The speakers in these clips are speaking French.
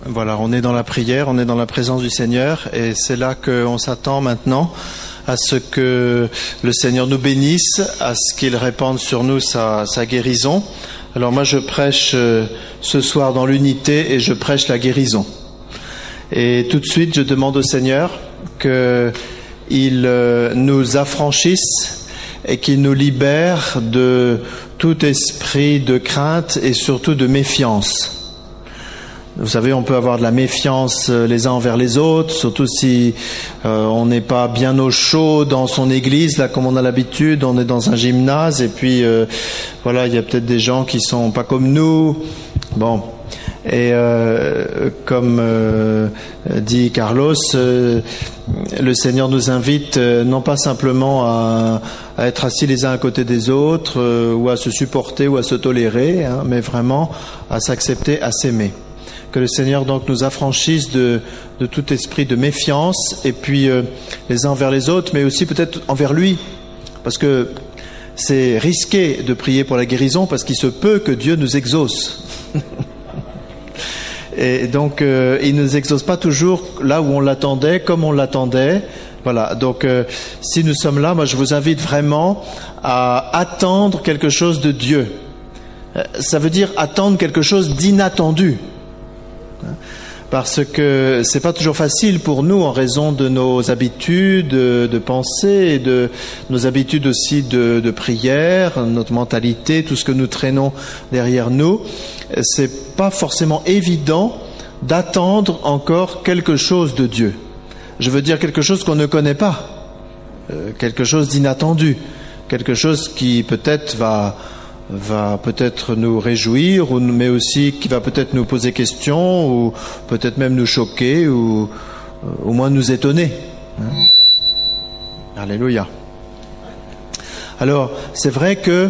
Voilà, on est dans la prière, on est dans la présence du Seigneur et c'est là qu'on s'attend maintenant à ce que le Seigneur nous bénisse, à ce qu'il répande sur nous sa guérison. Alors moi je prêche ce soir dans l'unité et je prêche la guérison. Et tout de suite je demande au Seigneur qu'il nous affranchisse et qu'il nous libère de tout esprit de crainte et surtout de méfiance. Vous savez, on peut avoir de la méfiance les uns envers les autres, surtout si on n'est pas bien au chaud dans son église, là comme on a l'habitude, on est dans un gymnase et puis voilà, il y a peut-être des gens qui sont pas comme nous. Bon, et comme dit Carlos, le Seigneur nous invite non pas simplement à être assis les uns à côté des autres ou à se supporter ou à se tolérer, hein, mais vraiment à s'accepter, à s'aimer. Que le Seigneur donc nous affranchisse de tout esprit de méfiance et puis les uns envers les autres, mais aussi peut-être envers lui, parce que c'est risqué de prier pour la guérison parce qu'il se peut que Dieu nous exauce. Et donc il ne nous exauce pas toujours là où on l'attendait, comme on l'attendait. Voilà, donc si nous sommes là, moi je vous invite vraiment à attendre quelque chose de Dieu. Ça veut dire attendre quelque chose d'inattendu. Parce que c'est pas toujours facile pour nous en raison de nos habitudes de pensée et de nos habitudes aussi de prière, notre mentalité, tout ce que nous traînons derrière nous. C'est pas forcément évident d'attendre encore quelque chose de Dieu. Je veux dire quelque chose qu'on ne connaît pas, quelque chose d'inattendu, quelque chose qui peut-être va peut-être nous réjouir, mais aussi qui va peut-être nous poser question, ou peut-être même nous choquer, ou au moins nous étonner. Alléluia. Alors, c'est vrai que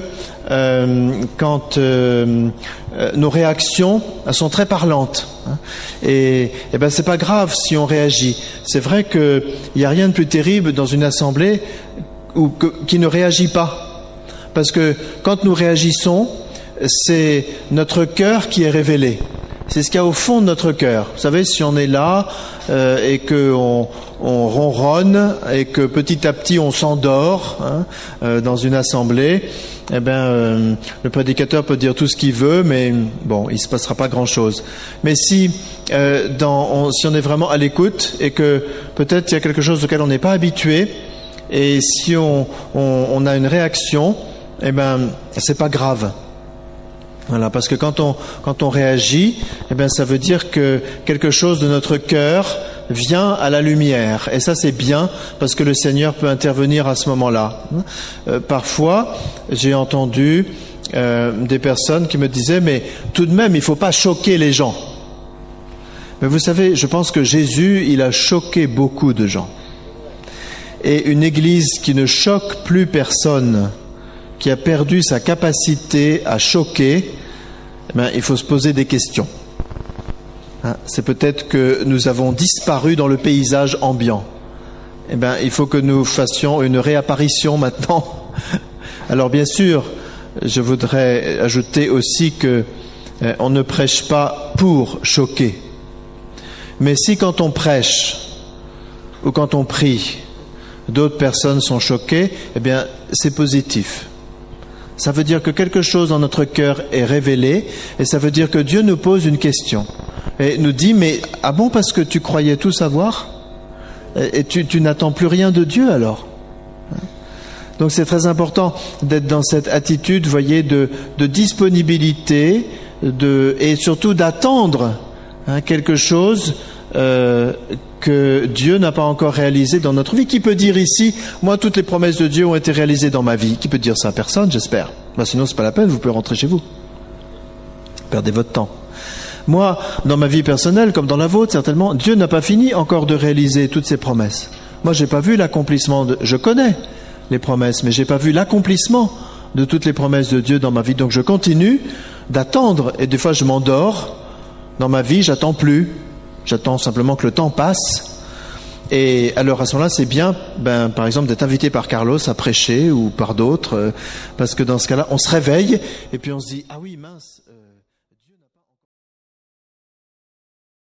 quand nos réactions elles sont très parlantes, hein, et ben c'est pas grave si on réagit. C'est vrai qu'il n'y a rien de plus terrible dans une assemblée qui ne réagit pas. Parce que quand nous réagissons, c'est notre cœur qui est révélé. C'est ce qu'il y a au fond de notre cœur. Vous savez, si on est là et qu'on ronronne et que petit à petit on s'endort dans une assemblée, eh ben le prédicateur peut dire tout ce qu'il veut, mais bon, il se passera pas grand-chose. Mais si si on est vraiment à l'écoute et que peut-être il y a quelque chose auquel on n'est pas habitué, et si on a une réaction, eh ben, c'est pas grave. Voilà, parce que quand on réagit, eh ben, ça veut dire que quelque chose de notre cœur vient à la lumière. Et ça, c'est bien, parce que le Seigneur peut intervenir à ce moment-là. Parfois, j'ai entendu des personnes qui me disaient, mais tout de même, il faut pas choquer les gens. Mais vous savez, je pense que Jésus, il a choqué beaucoup de gens. Et une église qui ne choque plus personne, qui a perdu sa capacité à choquer, eh bien, il faut se poser des questions. C'est peut-être que nous avons disparu dans le paysage ambiant. Eh bien, il faut que nous fassions une réapparition maintenant. Alors bien sûr, je voudrais ajouter aussi que on ne prêche pas pour choquer. Mais si quand on prêche ou quand on prie, d'autres personnes sont choquées, eh bien, c'est positif. Ça veut dire que quelque chose dans notre cœur est révélé, et ça veut dire que Dieu nous pose une question et nous dit, mais ah bon, parce que tu croyais tout savoir et tu n'attends plus rien de Dieu alors? Donc c'est très important d'être dans cette attitude, vous voyez, de disponibilité, et surtout d'attendre quelque chose que Dieu n'a pas encore réalisé dans notre vie. Qui peut dire ici, moi toutes les promesses de Dieu ont été réalisées dans ma vie? Qui peut dire ça? Personne, j'espère. Sinon c'est pas la peine, vous pouvez rentrer chez vous. Perdez votre temps. Moi, dans ma vie personnelle, comme dans la vôtre certainement, Dieu n'a pas fini encore de réaliser toutes ses promesses. Moi j'ai pas vu l'accomplissement je connais les promesses, mais j'ai pas vu l'accomplissement de toutes les promesses de Dieu dans ma vie. Donc je continue d'attendre, et des fois je m'endors dans ma vie, j'attends plus. J'attends simplement que le temps passe. Et alors à ce moment-là, c'est bien, par exemple, d'être invité par Carlos à prêcher ou par d'autres, parce que dans ce cas-là, on se réveille et puis on se dit, ah oui, mince.